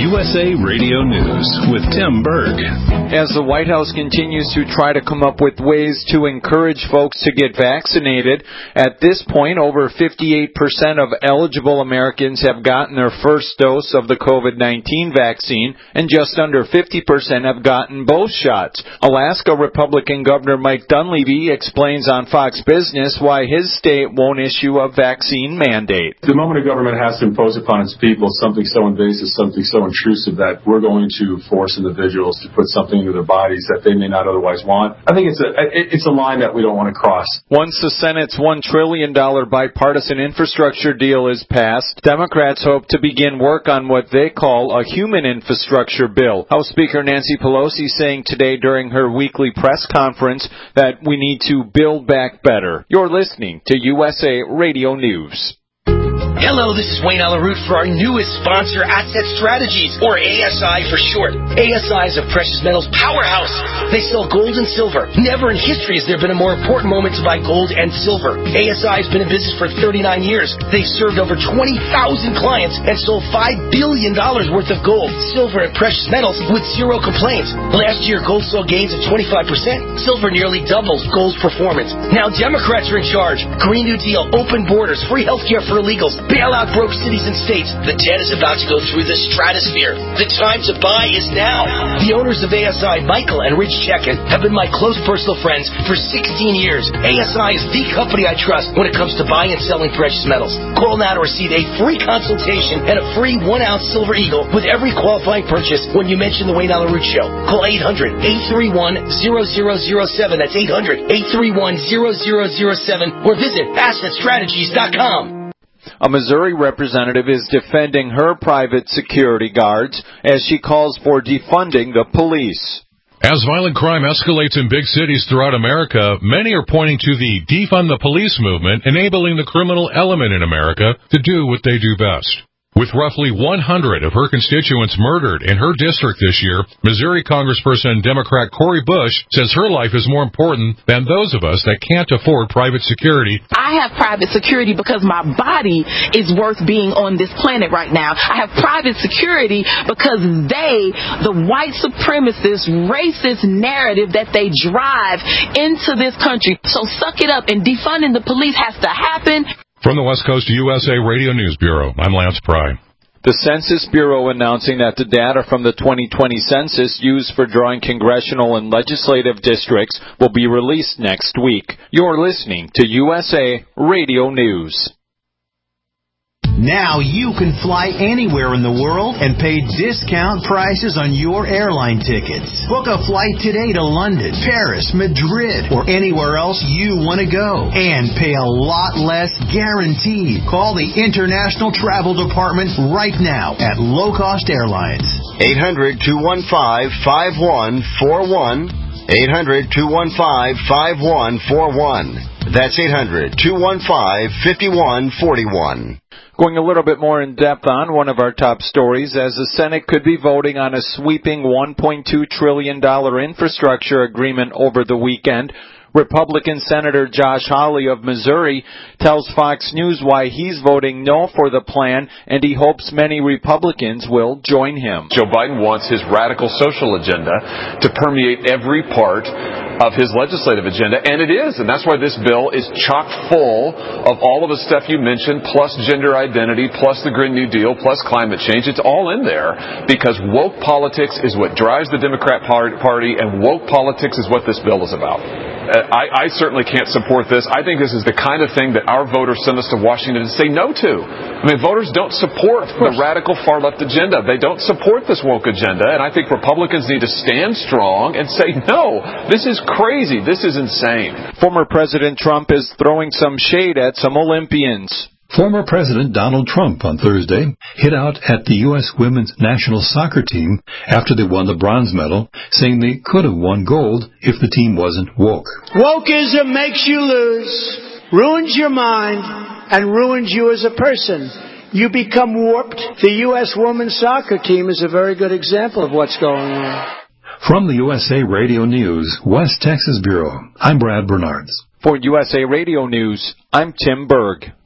USA Radio News with Tim Berg. As the White House continues to try to come up with ways to encourage folks to get vaccinated, at this point, over 58% of eligible Americans have gotten their first dose of the COVID-19 vaccine, and just under 50% have gotten both shots. Alaska Republican Governor Mike Dunleavy explains on Fox Business why his state won't issue a vaccine mandate. The moment a government has to impose upon its people something so invasive, something so intrusive that we're going to force individuals to put something into their bodies that they may not otherwise want, I think it's a line that we don't want to cross. Once the Senate's $1 trillion bipartisan infrastructure deal is passed, Democrats hope to begin work on what they call a human infrastructure bill. House Speaker Nancy Pelosi saying today during her weekly press conference that we need to build back better. You're listening to USA Radio News. Hello, this is Wayne Alaroot for our newest sponsor, Asset Strategies, or ASI for short. ASI is a precious metals powerhouse. They sell gold and silver. Never in history has there been a more important moment to buy gold and silver. ASI has been in business for 39 years. They've served over 20,000 clients and sold $5 billion worth of gold, silver, and precious metals with zero complaints. Last year, gold saw gains of 25%. Silver nearly doubles gold's performance. Now Democrats are in charge. Green New Deal, open borders, free health care for illegals, bailout broke cities and states. The debt is about to go through the stratosphere. The time to buy is now. The owners of ASI, Michael and Rich Chekin, have been my close personal friends for 16 years. ASI is the company I trust when it comes to buying and selling precious metals. Call now to receive a free consultation and a free 1-ounce silver eagle with every qualifying purchase when you mention the Wayne Alaroot Show. Call 800-831-0007. That's 800-831-0007 or visit AssetStrategies.com. A Missouri representative is defending her private security guards as she calls for defunding the police. As violent crime escalates in big cities throughout America, many are pointing to the defund the police movement, enabling the criminal element in America to do what they do best. With roughly 100 of her constituents murdered in her district this year, Missouri Congressperson Democrat Cori Bush says her life is more important than those of us that can't afford private security. I have private security because my body is worth being on this planet right now. I have private security because the white supremacist, racist narrative that they drive into this country. So suck it up, and defunding the police has to happen. From the West Coast USA Radio News Bureau, I'm Lance Pry. The Census Bureau announcing that the data from the 2020 census used for drawing congressional and legislative districts will be released next week. You're listening to USA Radio News. Now you can fly anywhere in the world and pay discount prices on your airline tickets. Book a flight today to London, Paris, Madrid, or anywhere else you want to go. And pay a lot less guaranteed. Call the International Travel Department right now at Low Cost Airlines. 800-215-5141. 800-215-5141. That's 800-215-5141. Going a little bit more in depth on one of our top stories, as the Senate could be voting on a sweeping $1.2 trillion infrastructure agreement over the weekend. Republican Senator Josh Hawley of Missouri tells Fox News why he's voting no for the plan, and he hopes many Republicans will join him. Joe Biden wants his radical social agenda to permeate every part of his legislative agenda, and it is, and that's why this bill is chock full of all of the stuff you mentioned, plus gender identity, plus the Green New Deal, plus climate change. It's all in there because woke politics is what drives the Democrat Party, and woke politics is what this bill is about. I certainly can't support this. I think this is the kind of thing that our voters send us to Washington to say no to. I mean, voters don't support the radical far-left agenda. They don't support this woke agenda, and I think Republicans need to stand strong and say, no, this is crazy. This is insane. Former President Trump is throwing some shade at some Olympians. Former President Donald Trump on Thursday hit out at the U.S. women's national soccer team after they won the bronze medal, saying they could have won gold if the team wasn't woke. Wokeism makes you lose, ruins your mind, and ruins you as a person. You become warped. The U.S. women's soccer team is a very good example of what's going on. From the USA Radio News, West Texas Bureau, I'm Brad Bernards. For USA Radio News, I'm Tim Berg.